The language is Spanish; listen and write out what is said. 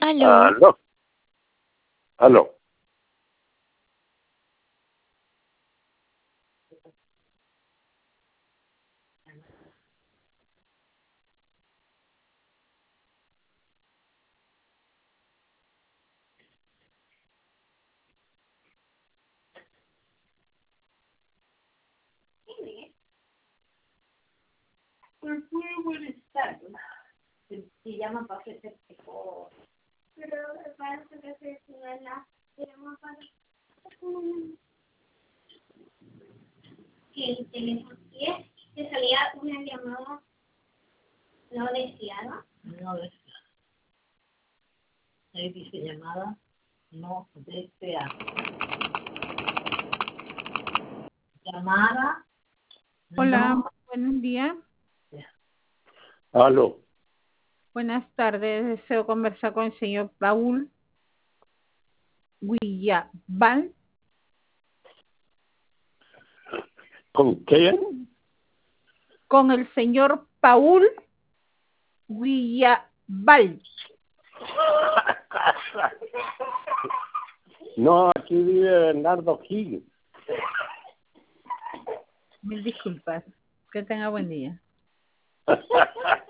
Aló. Aló. Aló. Muy buenas tardes. Si llaman para ofrecer tipo. Pero para ofrecer la llaman para que el teléfono te salía una llamada no deseada. No deseada. Ahí dice llamada no deseada. Llamada. Hola, No buenos días. deseada. Aló. Buenas tardes. Deseo conversar con el señor Paul Guillabal. ¿Con quién? Con el señor Paul Guillabal. No, aquí vive Bernardo Gil. Mil disculpas. Que tenga buen día.